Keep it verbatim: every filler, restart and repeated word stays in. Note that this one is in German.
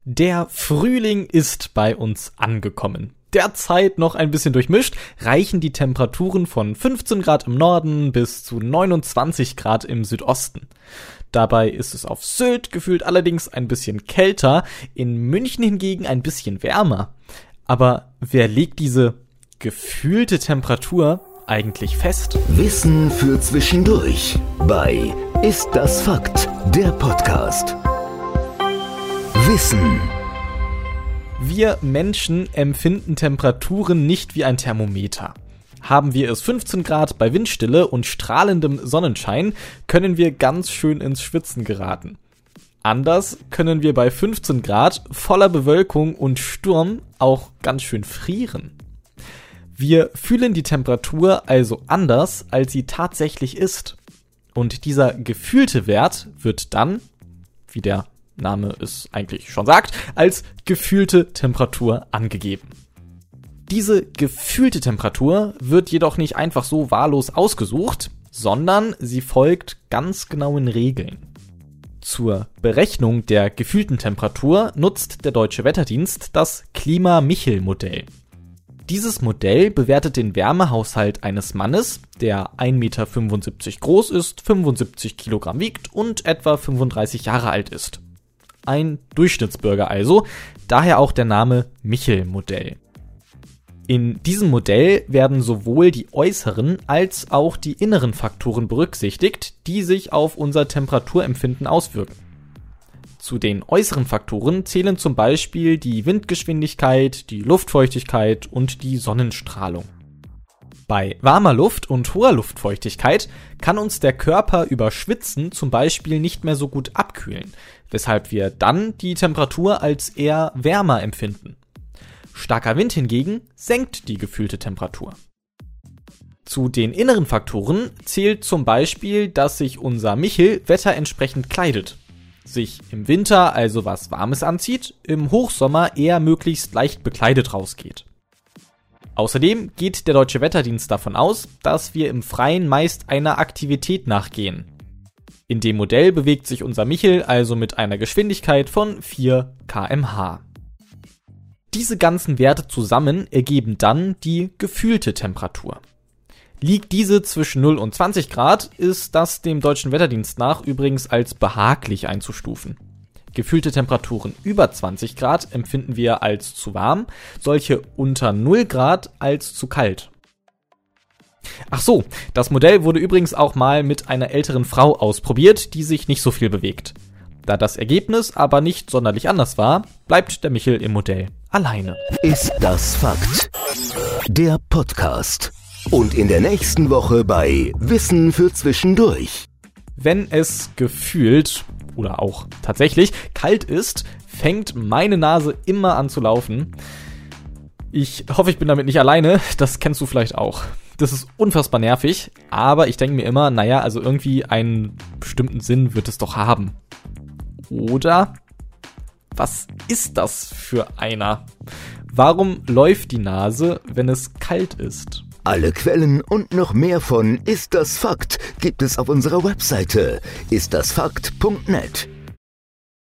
Der Frühling ist bei uns angekommen. Derzeit noch ein bisschen durchmischt, reichen die Temperaturen von fünfzehn Grad im Norden bis zu neunundzwanzig Grad im Südosten. Dabei ist es auf Sylt gefühlt allerdings ein bisschen kälter, in München hingegen ein bisschen wärmer. Aber wer legt diese gefühlte Temperatur eigentlich fest? Wissen für zwischendurch bei Ist das Fakt? Der Podcast. Wissen. Wir Menschen empfinden Temperaturen nicht wie ein Thermometer. Haben wir es fünfzehn Grad bei Windstille und strahlendem Sonnenschein, können wir ganz schön ins Schwitzen geraten. Anders können wir bei fünfzehn Grad voller Bewölkung und Sturm auch ganz schön frieren. Wir fühlen die Temperatur also anders, als sie tatsächlich ist. Und dieser gefühlte Wert wird dann, wie der Name es eigentlich schon sagt, als gefühlte Temperatur angegeben. Diese gefühlte Temperatur wird jedoch nicht einfach so wahllos ausgesucht, sondern sie folgt ganz genauen Regeln. Zur Berechnung der gefühlten Temperatur nutzt der Deutsche Wetterdienst das Klima-Michel-Modell. Dieses Modell bewertet den Wärmehaushalt eines Mannes, der ein Meter fünfundsiebzig groß ist, fünfundsiebzig Kilogramm wiegt und etwa fünfunddreißig Jahre alt ist. Ein Durchschnittsbürger also, daher auch der Name Michel-Modell. In diesem Modell werden sowohl die äußeren als auch die inneren Faktoren berücksichtigt, die sich auf unser Temperaturempfinden auswirken. Zu den äußeren Faktoren zählen zum Beispiel die Windgeschwindigkeit, die Luftfeuchtigkeit und die Sonnenstrahlung. Bei warmer Luft und hoher Luftfeuchtigkeit kann uns der Körper über Schwitzen zum Beispiel nicht mehr so gut abkühlen, weshalb wir dann die Temperatur als eher wärmer empfinden. Starker Wind hingegen senkt die gefühlte Temperatur. Zu den inneren Faktoren zählt zum Beispiel, dass sich unser Michel wetterentsprechend kleidet. Sich im Winter also was Warmes anzieht, im Hochsommer eher möglichst leicht bekleidet rausgeht. Außerdem geht der Deutsche Wetterdienst davon aus, dass wir im Freien meist einer Aktivität nachgehen. In dem Modell bewegt sich unser Michel also mit einer Geschwindigkeit von vier Kilometer pro Stunde. Diese ganzen Werte zusammen ergeben dann die gefühlte Temperatur. Liegt diese zwischen null und zwanzig Grad, ist das dem Deutschen Wetterdienst nach übrigens als behaglich einzustufen. Gefühlte Temperaturen über zwanzig Grad empfinden wir als zu warm, solche unter null Grad als zu kalt. Ach so, das Modell wurde übrigens auch mal mit einer älteren Frau ausprobiert, die sich nicht so viel bewegt. Da das Ergebnis aber nicht sonderlich anders war, bleibt der Michel im Modell alleine. Ist das Fakt? Der Podcast. Und in der nächsten Woche bei Wissen für zwischendurch. Wenn es gefühlt oder auch tatsächlich kalt ist, fängt meine Nase immer an zu laufen. Ich hoffe, ich bin damit nicht alleine. Das kennst du vielleicht auch. Das ist unfassbar nervig, aber ich denke mir immer, naja, also irgendwie einen bestimmten Sinn wird es doch haben. Oder? Was ist das für einer? Warum läuft die Nase, wenn es kalt ist? Alle Quellen und noch mehr von Ist das Fakt gibt es auf unserer Webseite ist das fakt punkt net.